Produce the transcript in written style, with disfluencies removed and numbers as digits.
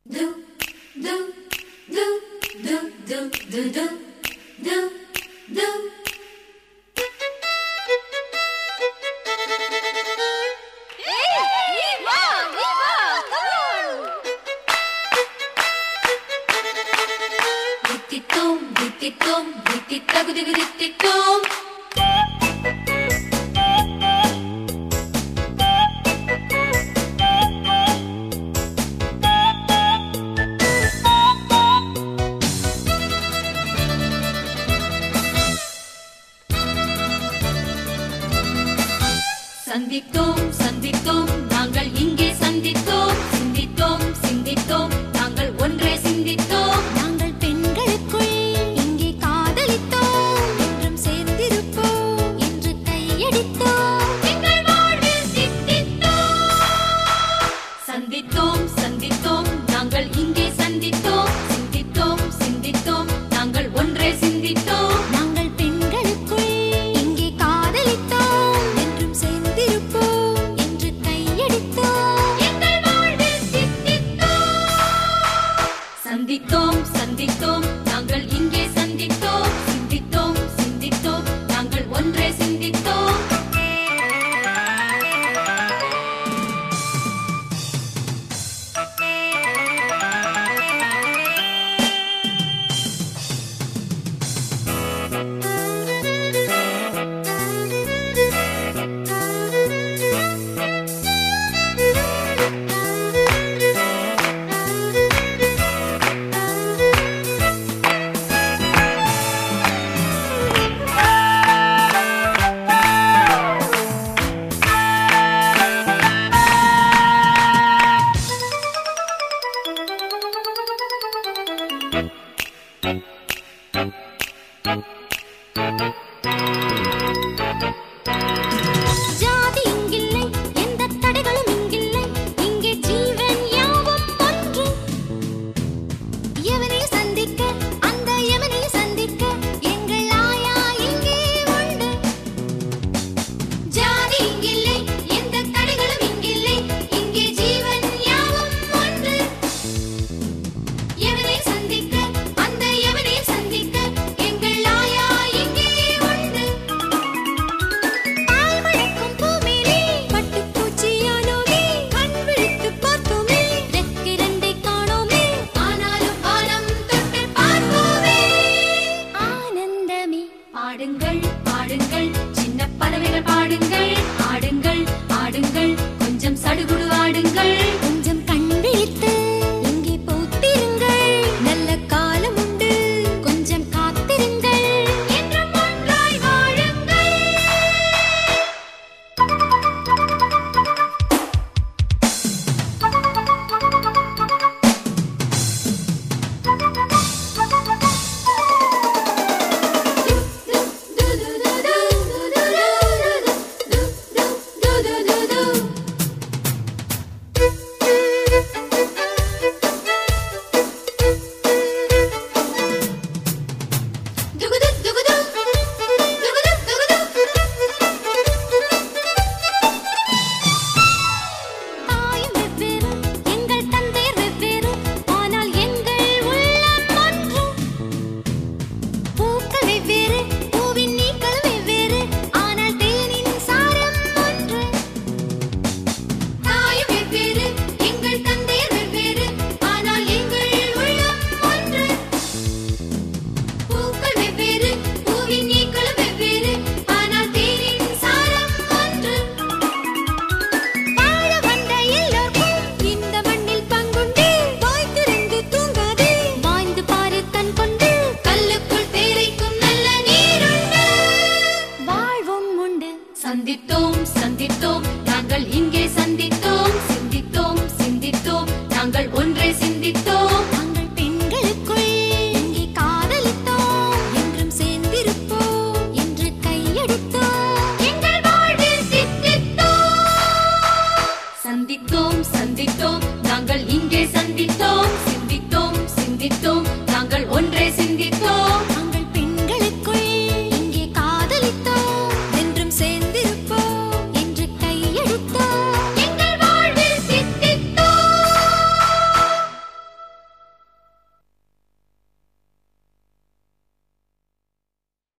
சந்தித்தோம் சந்தித்தோம் நாங்கள் இங்கே சந்தித்தோம் சிந்தித்தோம் சிந்தித்தோம் நாங்கள் ஒன்றே சிந்தித்தோம் நாங்கள் பெண்களுக்குள் இங்கே காதலித்தோம் என்றும் சேர்ந்திருப்போம் என்று கையடித்தோம் எங்கள் வாழ்வில் சிந்தித்தோம் சந்தித்தோம் சந்தித்தோம் நாங்கள் இங்கே சந்தித்தோம் சிந்தித்தோம் சிந்தித்தோம் நாங்கள் ஒன்றே சிந்தித்தோம் நாங்கள் பெண்களுக்குள் இங்கே காதலித்தோம் என்றும் சேர்ந்திருப்போம் என்று கையடித்தோம் எங்கள் வாழ்வில் சிந்தித்தோம் சந்தித்தோம் சந்தித்தோம் நாங்கள் இங்கே சந்தித்தோம் சிந்தித்தோம் சிந்தித்தோம் நாங்கள் ஒன்றே சிந்தித்தோம் ஜாதி இங்கில்லை எந்த தடைகளும் இங்கில்லை இங்கே ஜீவன் யாவும் ஒன்று எவனை சந்திக்க அந்த எவனை சந்திக்க எங்கள் ஆயா இங்கே உண்டு ஜாதி இங்கில்லை எந்த தடைகளும் இங்கில்லை இங்கே ஜீவன் யாவும் ஒன்று எவனை சந்திக்க அந்த எவனை சந்திக்க எங்கள் ஆயா இங்கே உண்டு பால் மணக்கும் பூமேலே பட்டுப்பூச்சியானோமே கண் விழித்து பார்த்தோமே ரெக்கிரண்டை காணோமே ஆனாலும் வானம் தொட்டு பார்ப்போமே ஆனந்தமே பாடுங்கள் பாடுங்கள் சின்ன பறவைகள் பாடுங்கள் ஆடுங்கள் ஆடுங்கள் கொஞ்சம் சடுகுடு ஆடுங்கள் கொஞ்சம் கண் விழித்து இங்கே பூத்திருங்கள் நல்ல காலம் உண்டு கொஞ்சம் காத்திருங்கள் என்றும் ஒன்றாய் வாழுங்கள் தாயும் வெவ்வேறு எங்கள் தந்தையர் வெவ்வேறு ஆனால் எங்கள் உள்ளம் ஒன்று பூக்கள் வெவ்வேறு பூவின் நீக்கள் வெவ்வேறு ஆனால் தேனின் சாரம் ஒன்று தாயும் வெவ்வேறு எங்கள் தந்தையர் வெவ்வேறு ஆனால் எங்கள் உள்ளம் ஒன்று பூக்கள் வெவ்வேறு பூவின் நீக்கள் வெவ்வேறு ஆனால் தேனின் சாரம் ஒன்று வாழ வந்த எல்லோருக்கும் இந்த மண்ணில் பங்குண்டு வாய் திறந்து தூங்காதே வாய்ந்து பாரு கண் கொண்டு கல்லுக்குள் தேரைக்கும் நல்ல நீருண்டு வாழ்வும் உண்டு சந்தித்தோம் சந்தித்தோம் நாங்கள் இங்கே சந்தித்தோம் சிந்தித்தோம் சிந்தித்தோம் நாங்கள் ஒன்றே சிந்தித்தோம்